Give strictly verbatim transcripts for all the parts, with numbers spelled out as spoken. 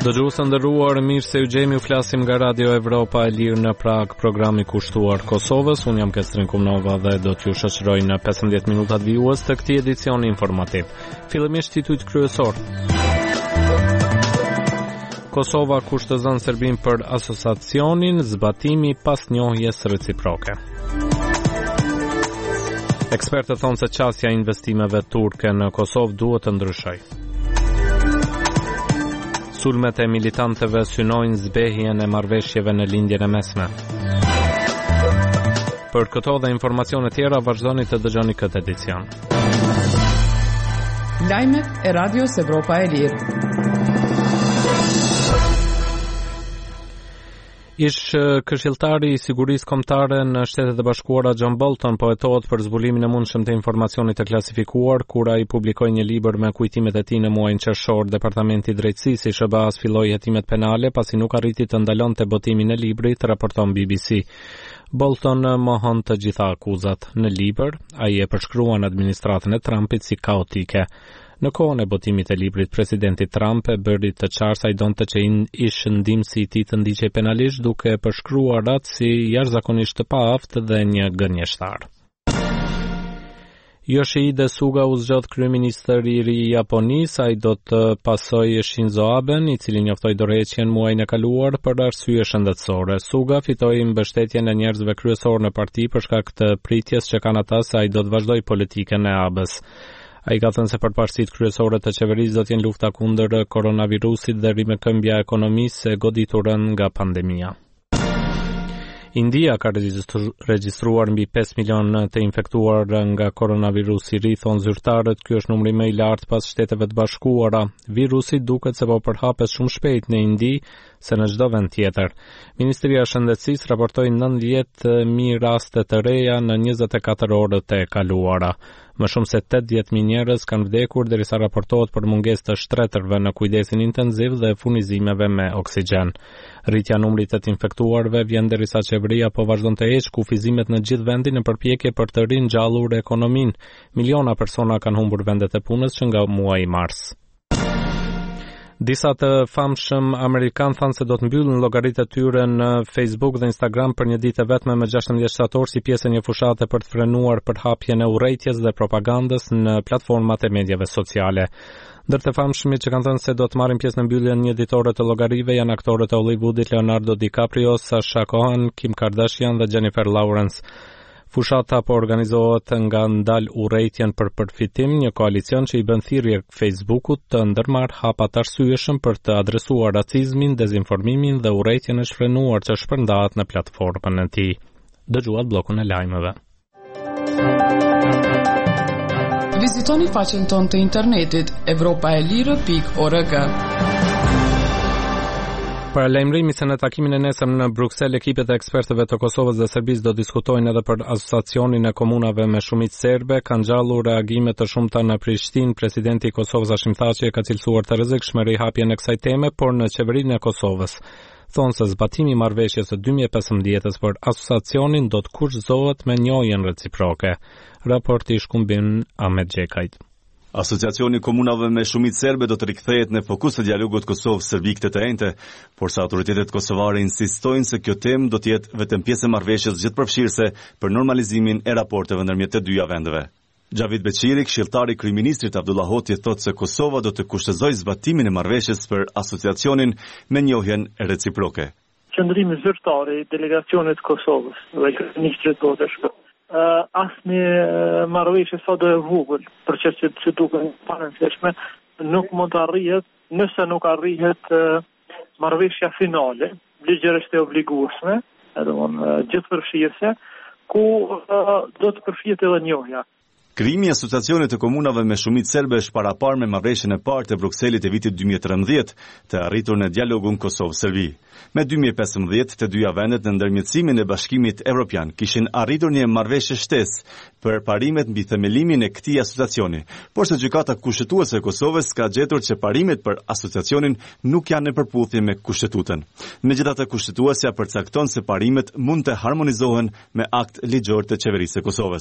Dëgjuesë nderuar, mirë se u gjemi, u flasim nga Radio Evropa e Lirë në Prag, programi kushtuar Kosovës. Unë jam Kestrin Kumnova dhe do t'ju shoqëroj në pesëmbëdhjetë minutat vijues të këtij edicioni informativ. Fillimisht titujt kryesor. Kosova kushtozon Serbinë për asociacionin, zbatimi pas njohjes reciproke. Ekspertët thonë se qasja e investimeve turke në Kosovë duhet të ndryshojë. Sulmet e militantëve synojnë zbehjen e marrëveshjeve në lindjen e mesme. Për këto dhe informacione tjera vazhdoni të dëgjoni këtë edicion. Lajmet e Radios Evropa e Lirë. Ish këshilltari i sigurisë kombëtare në Shtetet e Bashkuara John Bolton po hetohet për zbulimin e mundshëm të informacionit të klasifikuar kur ai publikoi një libër me kujtimet e tij në muajin qershor. Departamenti i Drejtësisë i S B A-s filloi hetimet penale pasi nuk arriti të ndalonte botimin e librit, raporton B B C. Bolton mohon të gjitha akuzat. Në libër, ai e përshkruan administratën e Trumpit si kaotike. Në kohën e botimit e librit, presidenti Trump e bëri të qartë se ai donte që ish ndihmësi i tij të ndiqej penalisht, duke përshkruar atë si jashtëzakonisht të paaftë dhe një gënjeshtar. Yoshihide Suga u zgjodh kryeministër i ri i Japonisë. Ai do të pasojë Shinzo Aben, i cili njoftoi dorëheqjen muajin e kaluar për arsye shëndetësore. Suga fitoi mbështetjen e njerëzve kryesor në parti për shkak të pritjes që kanë ata se ai do të vazhdojë politikën e A B-s. Ai ka thënë se përparësitë kryesore të qeverisë do të jenë lufta kundër koronavirusit dhe rimëkëmbja e ekonomisë e goditur nga pandemia. India ka regjistruar mbi pesë milion të infektuar nga koronavirusi i ri, thonë zyrtarët. Ky është numri më i lartë pas Shteteve të Bashkuara. Virusi duket se po përhapet shumë shpejt në Indi se në çdo vend tjetër. Ministria e Shëndetësisë raportoi nëntëdhjetë mijë raste të reja në njëzet e katër orët e kaluara. Më shumë se tetëdhjetë mijë njerëz kanë vdekur derisa raportohet për mungesë të shtretërve në kujdesin intensiv dhe furnizimeve me oksigjen. Rritja e numrit të infektuarve vjen derisa qeveria po vazhdon të heqë kufizimet në gjithë vendin në përpjekje për të ringjallur ekonominë. Miliona persona kanë humbur vendet e punës që nga muaji mars. Disa të famshëm amerikan thanë se do të mbyllin llogaritë e tyre në Facebook dhe Instagram për një ditë vetme më gjashtëmbëdhjetë shtator si pjesë e një fushate për të frenuar përhapjen e urrejtjes dhe propagandës në platformat e medjave sociale. Ndër të famshmit që kanë thënë se do të marrin pjesë në mbylljen një ditore të llogarive janë aktorët e Hollywoodit Leonardo DiCaprio, Sacha Cohen, Kim Kardashian dhe Jennifer Lawrence. Fushata po organizohet nga ndal urrejtjen për përfitim, një koalicion që i bën thirrje Facebookut të ndërmarrë hapa të arsyeshëm për të adresuar racizmin, dezinformimin dhe urrejtjen e shfrenuar që shpërndahet në platformën e tij. Dëgjuat bllokun e lajmeve. Vizitoni faqen tonë të internetit evropaelire pikë org. Para lajmërimi se në takimin e nesër në Bruksel, ekipet e ekspertëve të Kosovës dhe Serbisë do diskutojnë edhe për asociacionin e komunave me shumicë serbe. Kanë gjallur reagime të shumta në Prishtinë. Presidenti i Kosovës Hashim Thaçi ka cilësuar të rrezikshme rihapjen e kësaj teme, por në qeverinë e Kosovës thonë se zbatimi i marrëveshjes së dy mijë e pesëmbëdhjetës për asociacionin do të kushtozohet me njohjen reciproke. Raporti i shkumbin Ahmet Xhekajt. Asociacioni komunave me shumicë serbe do të rikthehet në fokus të dialogut Kosovë-Serbi këtë të enjte, por sa autoritetet kosovare insistojnë se kjo temë do të jetë vetëm pjesë e marrëveshjes gjithëpërfshirëse për normalizimin e raporteve ndërmjet të dyja vendeve. Xhavid Beqiri, këshilltari i kryeministrit Abdullah Hoti, thotë se Kosova do të kushtozojë zbatimin e marrëveshjes për asociacionin me njohjen reciproke. Qëndrimi zyrtar i delegacionit Kosovës dhe kryeministrit do të shkojë. Uh, asnjë uh, marrëveshje sa do e vogël për çështjet që duken pa rëndësishme nuk mund të arrihet nëse nuk arrihet uh, marrëveshja finale, ligjërisht e obligueshme, domthonë uh, gjithëpërfshirëse, ku uh, do të përfshihet edhe njohja. Krijimi i asociacionit të komunave me shumicë serbe është parapar me marrëveshjen e parë të Brukselit e vitit dy mijë e trembëdhjetë, të arritur në dialogun Kosovë-Serbi. Me dy mijë e pesëmbëdhjetë, të dyja vendet në ndërmjetësimin e Bashkimit Evropian kishin arritur një marrëveshje shtesë për parimet mbi themelimin e këtij asociacioni, por se gjykata kushtetuese e Kosovës ka gjetur që parimet për asociacionin nuk janë në përputhje me Kushtetutën. Megjithatë, kushtetuesja përcakton se parimet mund të harmonizohen me akt ligjor të qeverisë së Kosovës.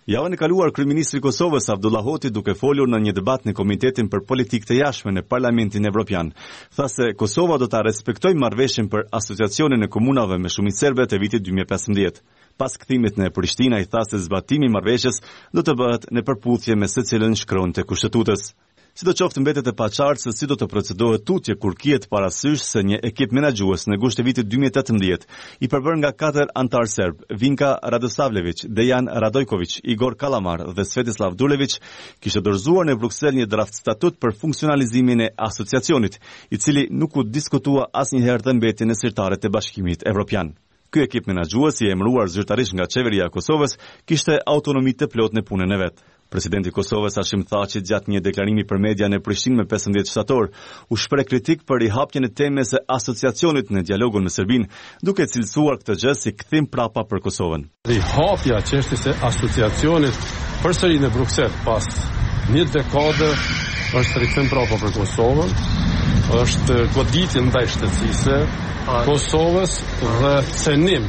Javën e kaluar, kryeministri i Kosovës Abdullah Hoti, duke folur në një debat në Komitetin për Politikë të Jashtme në Parlamentin Evropian, tha se Kosova do ta respektojë marrëveshjen për asociacionin e komunave me shumicë serbe të vitit dy mijë e pesëmbëdhjetë. Pas kthimit në Prishtinë, ai tha se zbatimi i marrëveshjes do të bëhet në përputhje me secilën shkronjë të Kushtetutës. Sidoqoftë mbetet e paqartë se si do të procedohet tutje kur kihet parasysh se një ekip menaxhues në gusht të vitit dy mijë e tetëmbëdhjetë, i përbërë nga katër antar serb, Vinka Radosavljević, Dejan Radojković, Igor Kalamar dhe Svetislav Dulević, kishte dorëzuar në Bruksel një draft statut për funksionalizimin e asociacionit, i cili nuk u diskutua asnjëherë dhe mbeti në sirtaret e Bashkimit Evropian. Ky ekip menaxhues, i emëruar zyrtarisht nga qeveria e Kosovës, kishte autonomi të plotë në punën e vet. Presidenti i Kosovës Hashim Thaçi gjatë një deklarimi për media në Prishtinë me pesëmbëdhjetë shtator u shpreh kritik për rihapjen e temës së asociacionit në dialogun me Serbinë, duke cilësuar këtë gjë si kthim prapa për Kosovën. Rihapja e çështjes së asociacionit përsëri në Bruksel pas një dekade është rikthim prapa për Kosovën, është goditje ndaj shtetësisë Kosovës dhe cenim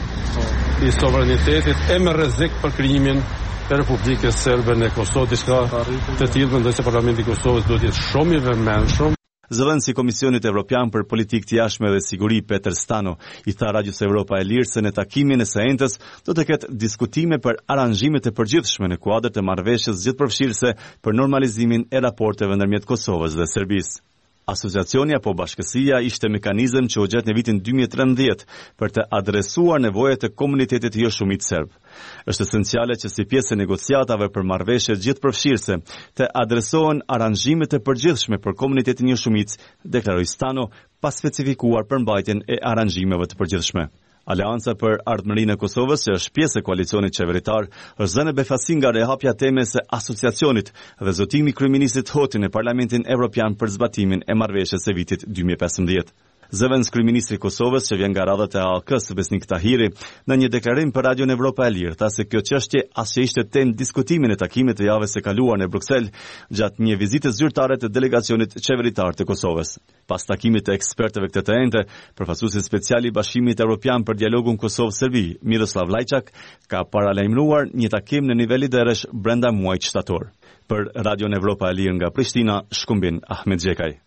i sovranitetit e me rrezik për krijimin e Republikës Serbe në Kosovë, diçka të tillë mendoj se Parlamenti i Kosovës duhet të jetë shumë i vëmendshëm. Zëvendësi i Komisionit Evropian për Politikë të Jashtme dhe Siguri Peter Stano i tha Radios Evropa e Lirë se në takimin e së entës do të ketë diskutime për aranzhime të përgjithshme në kuadër të marrëveshjes gjithëpërfshirëse për normalizimin e raporteve ndërmjet Kosovës dhe Serbisë. Asociacioni apo bashkësia ishte mekanizëm që u gjet në vitin dy mijë e trembëdhjetë për të adresuar nevojat e komunitetit jo shumit serb. Është esenciale që si pjesë e negociatave për marrëveshje gjithëpërfshirëse të adresohen aranzhime të përgjithshme për komunitetin jo shumit, deklaroi Stano, pas specifikuar përmbajtjen e aranzhimeve të përgjithshme. Aleanca për Ardhmërinë e Kosovës, që është pjesë e koalicionit qeveritar, është zënë befasi nga rihapja temës së asociacionit dhe zotimi i kryeministit Hoti në Parlamentin Evropian për zbatimin e marrëveshjes së vitit dy mijë e pesëmbëdhjetë. Zëvendës kryeministri i Kosovës, që vjen nga radhët e A A K-s, Besnik Tahiri, në një deklarim për Radion Evropa e Lirë, tha se kjo çështje as që ishte temë diskutimi në takimet e javës së kaluar në Bruksel gjatë një vizite zyrtare të delegacionit qeveritar të Kosovës. Pas takimit të ekspertëve këtë të ente, përfaqësuesi special i Bashkimit Evropian për dialogun Kosovë-Serbi, Miroslav Lajçak, ka paralajmëruar një takim në nivel liderësh brenda muajit shtator. Për Radion Evropa e Lirë nga Prishtina, Shkumbin Ahmet Xhekaj.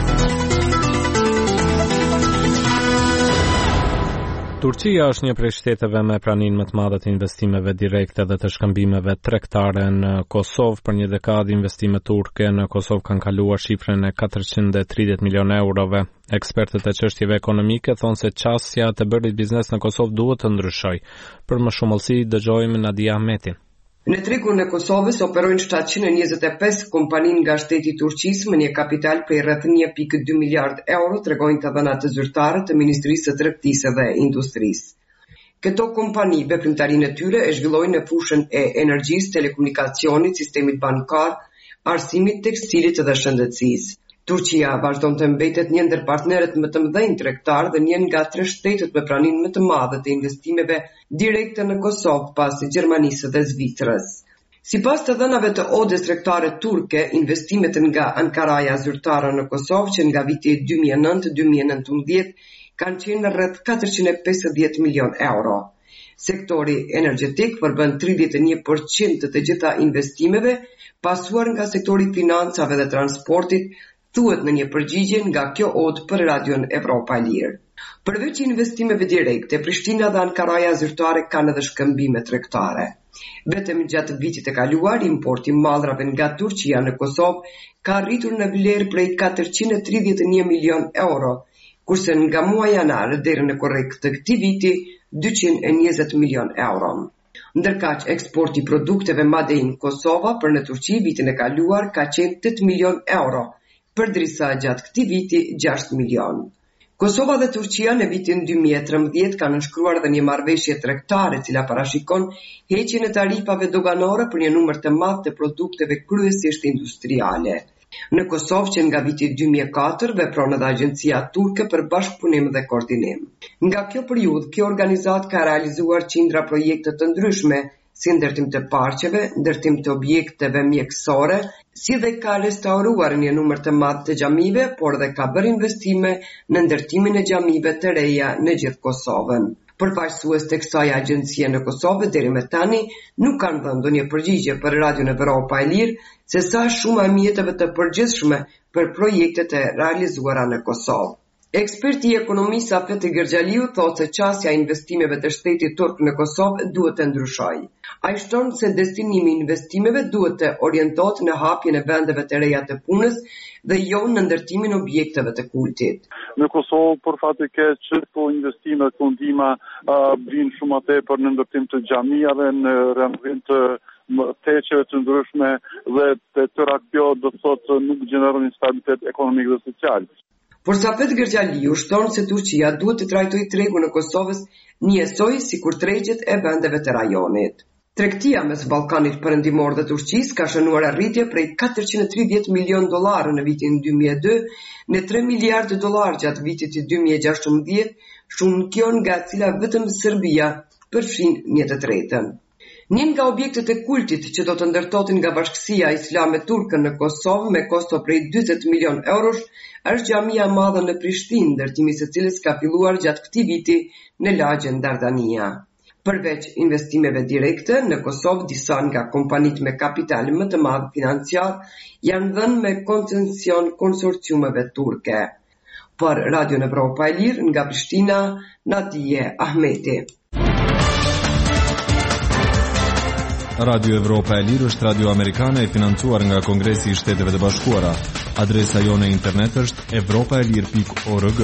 Turqia është një prej shteteve me praninë më të madhe të investimeve direkte dhe të shkëmbimeve tregtare në Kosovë. Për një dekadë investimet turke në Kosovë kanë kaluar shifrën e katërqind e tridhjetë milionë eurove. Ekspertët e çështjeve ekonomike thonë se çësia të bërit biznes në Kosovë duhet të ndryshojë. Për më shumë hollësi dëgjojmë Nadia Ahmetin. Në tregun e Kosovës operojnë shtatëqind e njëzet e pesë kompani nga shteti i Turqisë me një kapital prej rreth një pikë dy miliard euro, tregojnë të dhënat të zyrtare të Ministrisë së Tregtisë dhe Industrisë. Këto kompani veprimtarinë e tyre e zhvillojnë në fushën e energjisë, telekomunikacionit, sistemit bankar, arsimit, tekstilit dhe shëndetësisë. Turqia vazhdon të mbetet një ndër partnerët më të mëdhenj tregtar dhe një nga tre shtetet me praninë më të madhe të investimeve direkte në Kosovë pas Gjermanisë dhe Zvicrës. Sipas të dhënave të odes tregtare turke, investimet nga Ankaraja zyrtare në Kosovë që nga viti dy mijë e nëntë dy mijë e nëntëmbëdhjetë kanë qenë rreth katërqind e pesëdhjetë milion euro. Sektori energjetik përbën tridhjetë e një përqind të të gjitha investimeve, pasuar nga sektori financave dhe transportit, thuhet në një përgjigje nga kjo odë për Radion Evropa e Lirë. Përveç investimeve direkte, Prishtina dhe Ankaraja zyrtare kanë edhe shkëmbime tregtare. Vetëm gjatë vitit të kaluar, importi i mallrave nga Turqia në Kosovë ka arritur në vlerë prej katërqind e tridhjetë e një milion euro, kurse nga muaji janar deri në korrekt të këtij viti dyqind e njëzet milion euro. Ndërkaq eksporti i produkteve made in Kosova për në Turqi vitin e kaluar ka qenë tetë milion euro, përdrisa gjatë këtij viti gjashtë milion. Kosova dhe Turqia në vitin dy mijë e trembëdhjetë kanë nënshkruar dhe një marrëveshje tregtare, cila parashikon heqjen e tarifave doganore për një numër të madh të produkteve kryesisht industriale. Në Kosovë që nga viti dy mijë e katër vepron edhe Agjencia Turke për Bashkëpunim dhe Koordinim. Nga kjo periudhë, kjo organizatë ka realizuar qindra projekte të ndryshme, si ndërtim të parqeve, ndërtim të objekteve mjekësore, si dhe ka restauruar një numër të madh të xhamive, por dhe ka bërë investime në ndërtimin e xhamive të reja në gjithë Kosovën. Përfaqësues të kësaj agjencie në Kosovë deri më tani nuk kanë dhënë ndonjë përgjigje për Radion Evropa e Lirë se sa shuma e mjeteve të përgjithshme për projektet e realizuara në Kosovë. Eksperti i ekonomisë Afeti Gergjaliu thotë se qasja e investimeve të shtetit turk në Kosovë duhet të ndryshojë. Ai shton se destinimi i investimeve duhet të orientohet në hapjen e vendeve të reja të punës dhe jo në ndërtimin e objekteve të kultit. Në Kosovë, për fat të keq, këto investime të ndihma vijnë shumë më tepër në ndërtim të xhamive, në renovim të teqeve të ndryshme dhe të tëra kjo do të thotë nuk gjeneron stabilitet ekonomik dhe social. Por Safet Gergjaliu shton se Turqia duhet të trajtojë tregun në Kosovës njësoj sikur tregjet e vendeve të rajonit. Tregtia mes Ballkanit Perëndimor dhe Turqisë ka shënuar arritje prej katërqind e tridhjetë milion dollarë në vitin dy mijë e dy në tre miliardë dollarë gjatë vitit dy mijë e gjashtëmbëdhjetë, shumë kjo nga cila vetëm Serbia përfshin një të tretën. Një nga objektet e kultit që do të ndërtohen nga Bashkësia Islame Turke në Kosovë me kosto prej dyzet milion eurosh është xhamia e madhe në Prishtinë, ndërtimi i së cilës ka filluar gjatë këtij viti në lagjen Dardania. Përveç investimeve direkte në Kosovë, disa nga kompanitë me kapital më të madh financiar janë dhënë me koncesion konsorciumeve turke. Për Radion Evropa e Lirë nga Prishtina, Nadije Ahmeti. Radio Evropa e Lirë është radio amerikane e financuar nga Kongresi i Shteteve të Bashkuara. Adresa jone internet është evropa e lirë pikë org.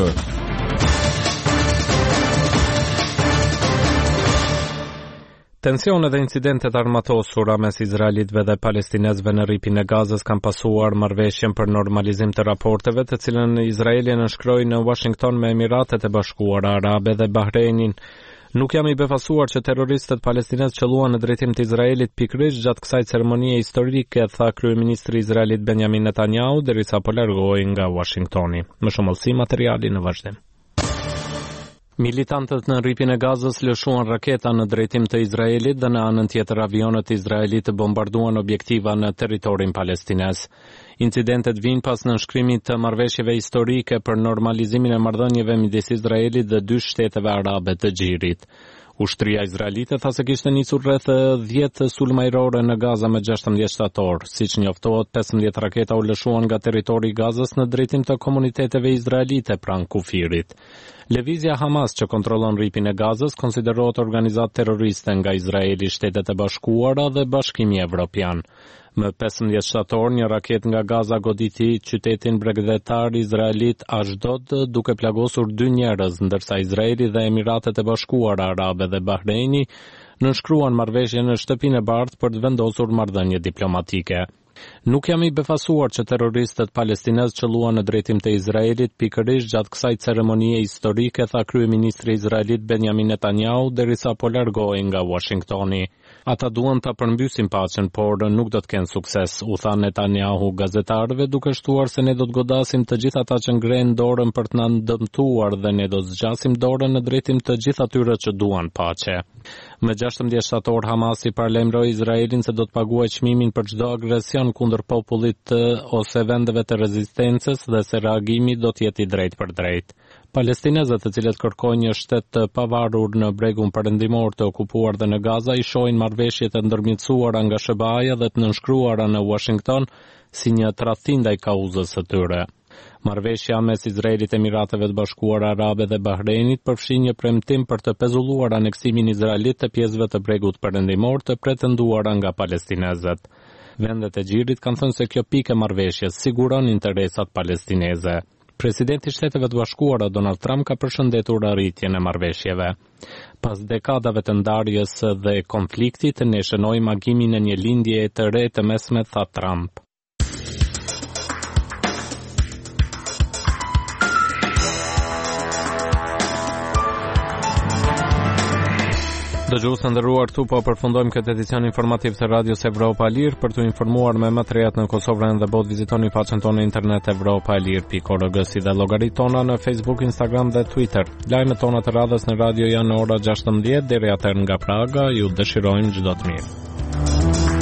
Tensionet dhe incidentet armatosura mes izraelitëve dhe palestinezëve në rripin e Gazës kanë pasuar marrëveshjen për normalizim të raporteve, të cilën Izraeli nënshkroi në Washington me Emiratet e Bashkuara Arabe dhe Bahreinin. Nuk jam i befasuar që terroristët palestinezë qëlluan në drejtim të Izraelit pikërisht gjatë kësaj ceremonie historike, tha kryeministri izraelit Benjamin Netanyahu, derisa po largohej nga Washingtoni. Më shumë si materiali në vazhdim. Militantët në rripin e Gazës lëshuan raketa në drejtim të Izraelit dhe në anën tjetër avionët izraelit bombarduan objektiva në territorin palestinez. Incidentet vijnë pas nënshkrimit të marrëveshjeve historike për normalizimin e marrëdhënieve midis Izraelit dhe dy shteteve arabe të Xhirit. Ushtria izraelite tha se kishte nisur rreth dhjetë sulme ajrore në Gaza me gjashtëmbëdhjetë shtator. Siç njoftohet, pesëmbëdhjetë raketa u lëshuan nga territori i Gazës në drejtim të komuniteteve izraelite pranë kufirit. Lëvizja Hamas që kontrollon rripin e Gazës konsiderohet organizatë terroriste nga Izraeli, Shtetet e Bashkuara dhe Bashkimi Evropian. Më pesëmbëdhjetë shtator, një raket nga Gaza goditi qytetin bregdetar izraelit Ashdod, duke plagosur dy njerëz, ndërsa Izraeli dhe Emiratet e Bashkuara Arabe dhe Bahreini nënshkruan marrëveshje në shtëpinë e bardhë për të vendosur marrëdhënie diplomatike. Nuk jam i befasuar që terroristët palestinezë qëlluan në drejtim të Izraelit pikërisht gjatë kësaj ceremonie historike, tha kryeministri izraelit Benjamin Netanyahu, derisa po largohej nga Washingtoni. Ata duan ta përmbysin paqen, por nuk do të kenë sukses, u tha Netanyahu gazetarëve, duke shtuar se ne do të godasim të gjithë ata që ngrenë dorën për të na dëmtuar dhe ne do të zgjasim dorën në drejtim të gjithë atyre që duan paqe. Më gjashtëmbëdhjetë shtator, Hamasi paralajmëroi Izraelin se do të paguajë çmimin për çdo agresion kundër popullit ose vendeve të rezistencës dhe se reagimi do të jetë i drejtë për drejtë. Palestinezët, të cilët kërkojnë një shtet të pavarur në bregun perëndimor të okupuar dhe në Gaza, i shohin marrëveshjet e ndërmjetësuara nga S B A-ja dhe të nënshkruara në Washington si një tradhti ndaj kauzës së tyre. Marrëveshja mes Izraelit, Emirateve të Bashkuara Arabe dhe Bahreinit përfshin një premtim për të pezulluar aneksimin izraelit të pjesëve të bregut perëndimor të pretenduara nga palestinezët. Vendet e Xhirit kanë thënë se kjo pikë e marrëveshjes siguron interesat palestineze. Presidenti i Shteteve të Bashkuara Donald Trump ka përshëndetur arritjen e marrëveshjeve. Pas dekadave të ndarjes dhe konfliktit, ne shënojmë agimin e një lindje të re të mesme, tha Trump. Dëgjues të nderuar, këtu po përfundojmë këtë edicion informativ të Radios Evropa e Lirë. Për të informuar me më të rehat në Kosovë dhe botë, vizitoni faqen tonë internet evropa e lirë pikë org si dhe llogaritë tona në Facebook, Instagram dhe Twitter. Lajmet tona të radhës në radio janë në ora gjashtëmbëdhjetë deri atëherë nga Praga. Ju dëshirojmë çdo të mirë.